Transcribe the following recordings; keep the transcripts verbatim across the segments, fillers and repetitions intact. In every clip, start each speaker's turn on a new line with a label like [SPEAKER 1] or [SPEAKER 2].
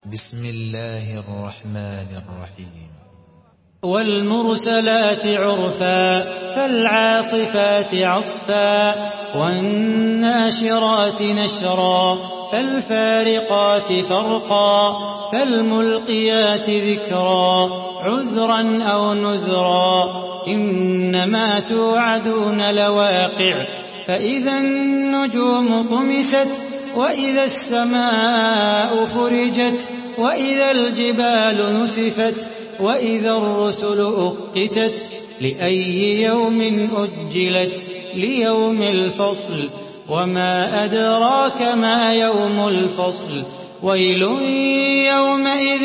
[SPEAKER 1] بسم الله الرحمن الرحيم.
[SPEAKER 2] والمرسلات عرفا فالعاصفات عصفا والناشرات نشرا فالفارقات فرقا فالملقيات ذكرا عذرا أو نذرا إنما توعدون لواقع فإذا النجوم طمست وإذا السماء فرجت وإذا الجبال نسفت وإذا الرسل أقتت لأي يوم أجلت ليوم الفصل وما أدراك ما يوم الفصل ويل يومئذ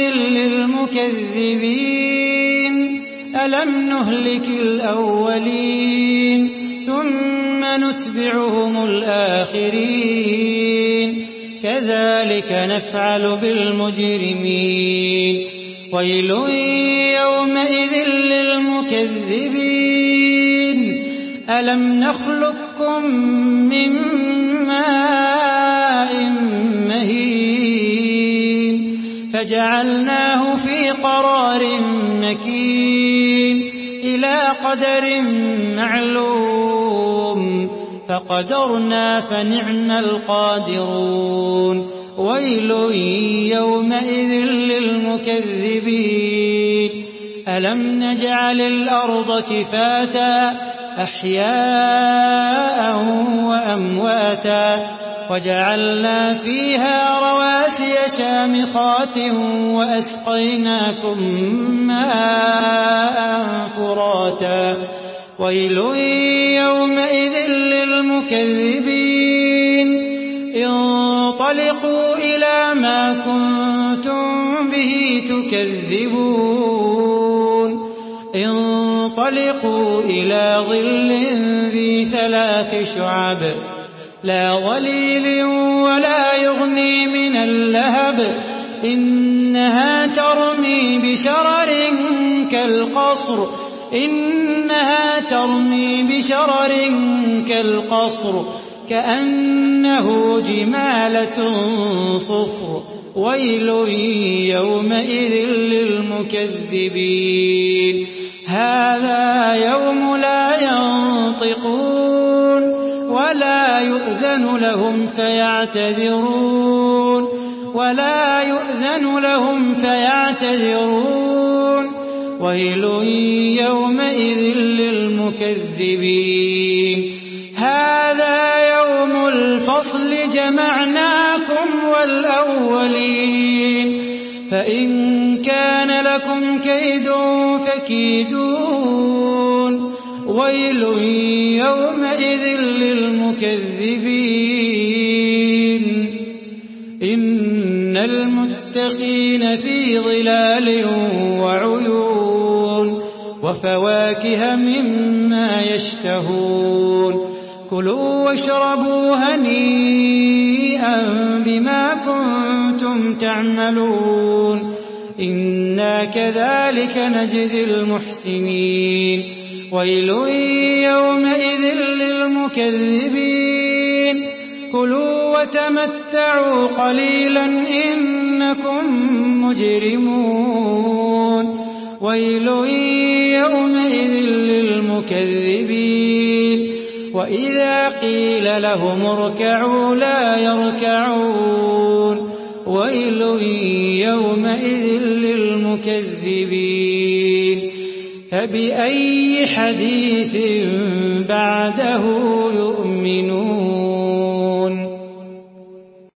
[SPEAKER 2] للمكذبين ألم نهلك الأولين ثم نتبعهم الآخرين كذلك نفعل بالمجرمين ويل يومئذ للمكذبين ألم نخلقكم من ماء مهين فجعلناه في قرار مكين إلى قدر معلوم فقدرنا فنعم القادرون ويل يومئذ للمكذبين ألم نجعل الأرض كفاتا أحياء وأمواتا وجعلنا فيها رواسي شامخات وأسقيناكم ماء فراتا ويل يومئذ للمكذبين انطلقوا إلى ما كنتم به تكذبون انطلقوا إلى ظل ذي ثلاث شعب لا ظليل ولا يغني من اللهب إنها ترمي بشرر كالقصر إنها ترمي بشرر كالقصر كأنه جمالة صفر ويل يومئذ للمكذبين هذا يوم لا ينطقون ولا يؤذن لهم فيعتذرون ولا يؤذن لهم فيعتذرون ويل يومئذ للمكذبين هذا يوم الفصل جمعناكم والأولين فإن كان لكم كيد فكيدون ويل يومئذ للمكذبين إن المتقين في ظلال وعيون وفواكه مما يشتهون كلوا واشربوا هنيئا بما كنتم تعملون إنا كذلك نجزي المحسنين ويل يومئذ للمكذبين كلوا وتمتعوا قليلا إنكم مجرمون ويل يومئذ للمكذبين وإذا قيل لهم اركعوا لا يركعون ويل يومئذ للمكذبين فبأي حديث بعده يؤمنون